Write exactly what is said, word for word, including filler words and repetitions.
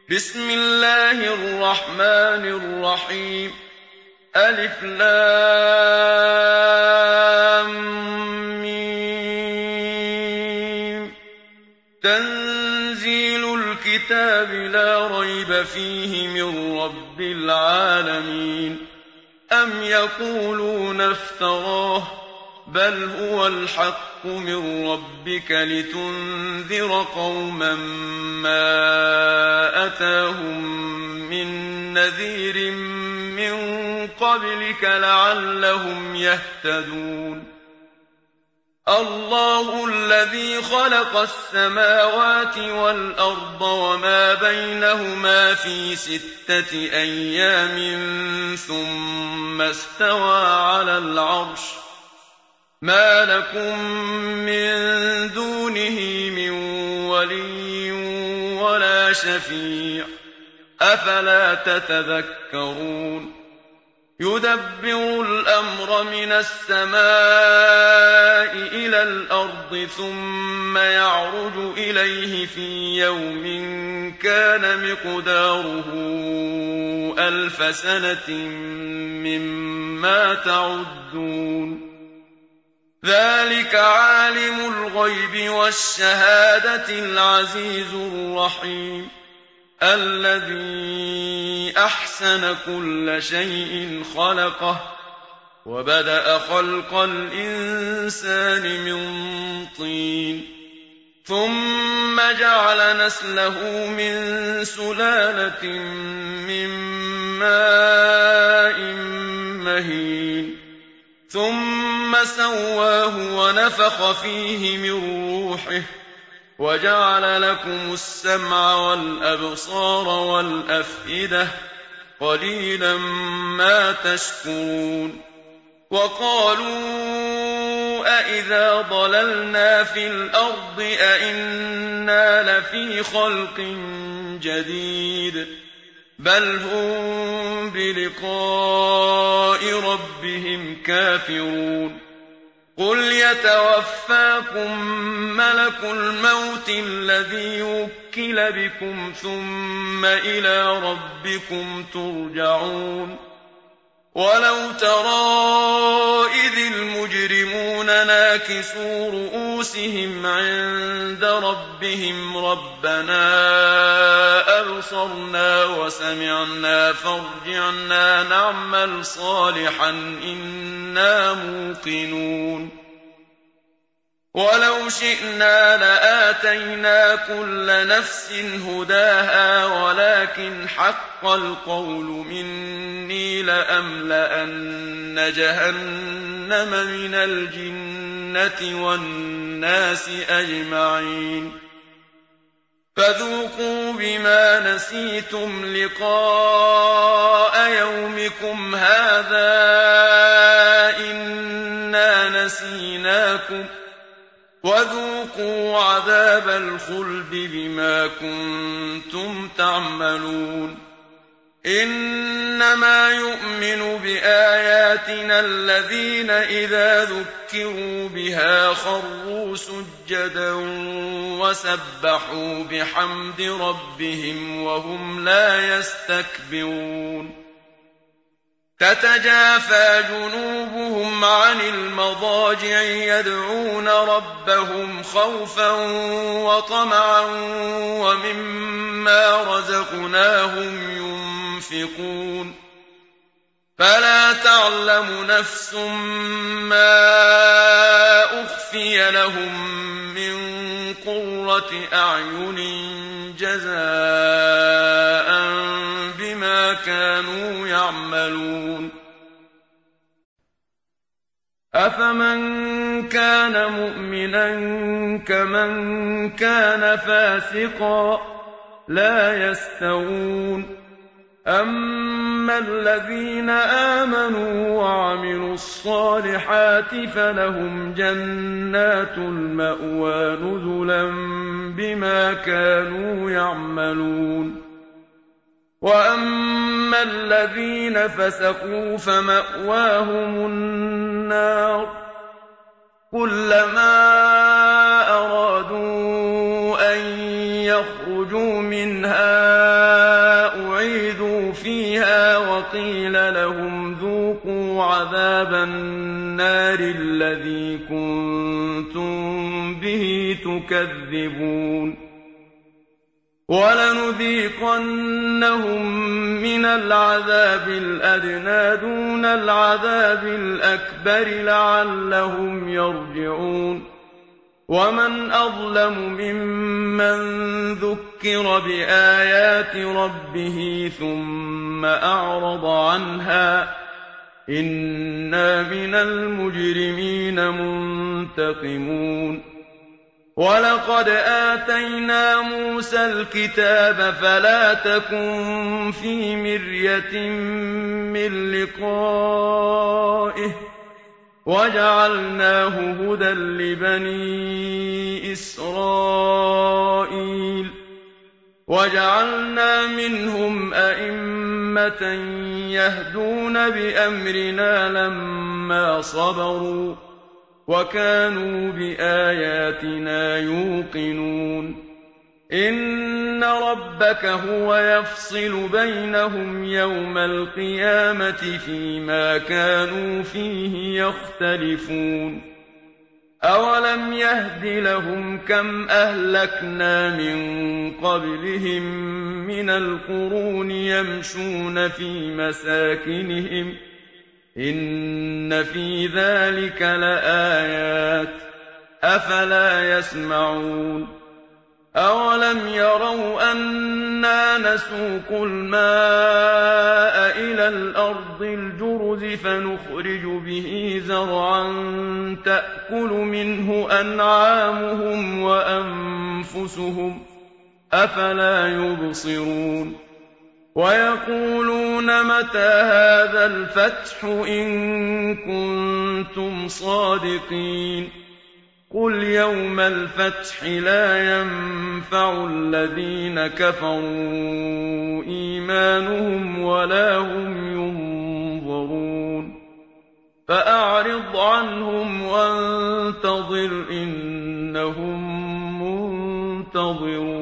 بسم الله الرحمن الرحيم ألف لام ميم تنزيل الكتاب لا ريب فيه من رب العالمين أم يقولون افتراه بل هو الحق من ربك لتنذر قوما ما أتاهم من نذير من قبلك لعلهم يهتدون الله الذي خلق السماوات والأرض وما بينهما في ستة أيام ثم استوى على العرش ما لكم من دونه من ولي ولا شفيع أفلا تتذكرون يدبر الأمر من السماء إلى الأرض ثم يعرج إليه في يوم كان مقداره ألف سنة مما تعدون ذلك عالم الغيب والشهادة العزيز الرحيم الذي أحسن كل شيء خلقه وبدأ خلق الإنسان من طين ثم جعل نسله من سلالة من ماء مهين ثم سواه ونفخ فيه من روحه وجعل لكم السمع والأبصار والأفئدة قليلا ما تشكرون وقالوا أإذا ضللنا في الأرض أإنا لفي خلق جديد بل هم بلقاء ربهم كافرون قل يتوفاكم ملك الموت الذي وكل بكم ثم إلى ربكم ترجعون ولو ترى إذ المجرمون ناكسوا رؤوسهم عند ربهم ربنا أبصرنا وسمعنا فارجعنا نعمل صالحا إنا موقنون ولو شئنا لآتينا كل نفس هداها ولكن حق القول مني لأملأن جهنم من الجنة والناس أجمعين فذوقوا بما نسيتم لقاء يومكم هذا إنا نسيناكم وذوقوا عذاب الخلد بما كنتم تعملون إنما يؤمن بآياتنا الذين إذا ذكروا بها خروا سجدا وسبحوا بحمد ربهم وهم لا يستكبرون تتجافى جنوبهم عن المضاجع يدعون ربهم خوفا وطمعا ومما رزقناهم ينفقون فلا تعلم نفس ما أخفي لهم من قرة أعين جزاء بما كانوا يعملون أفمن كان مؤمنا كمن كان فاسقا لا يستوون أما الذين آمنوا وعملوا الصالحات فلهم جنات المأوى نزلا بما كانوا يعملون وأما الذين فسقوا فمأواهم النار كلما أرادوا أن يخرجوا منها وقيل لهم ذوقوا عذاب النار الذي كنتم به تكذبون ولنذيقنهم من العذاب الأدنى دون العذاب الأكبر لعلهم يرجعون ومن أظلم ممن ذكر بآيات ربه ثم أعرض عنها إنا من المجرمين منتقمون ولقد آتينا موسى الكتاب فلا تكن في مرية من لقائه وجعلناه هدى لبني إسرائيل وجعلنا منهم أئمة يهدون بأمرنا لما صبروا وكانوا بآياتنا يوقنون إن ربك هو يفصل بينهم يوم القيامة فيما كانوا فيه يختلفون أولم يهد لهم كم أهلكنا من قبلهم من القرون يمشون في مساكنهم إن في ذلك لآيات أفلا يسمعون أولم يروا أنا نسوق الماء إلى الأرض الجرز فنخرج به زرعا تأكل منه أنعامهم وأنفسهم أفلا يبصرون ويقولون متى هذا الفتح إن كنتم صادقين قل يوم الفتح لا ينفع الذين كفروا إيمانهم ولا هم ينظرون فأعرض عنهم وانتظر إنهم منتظرون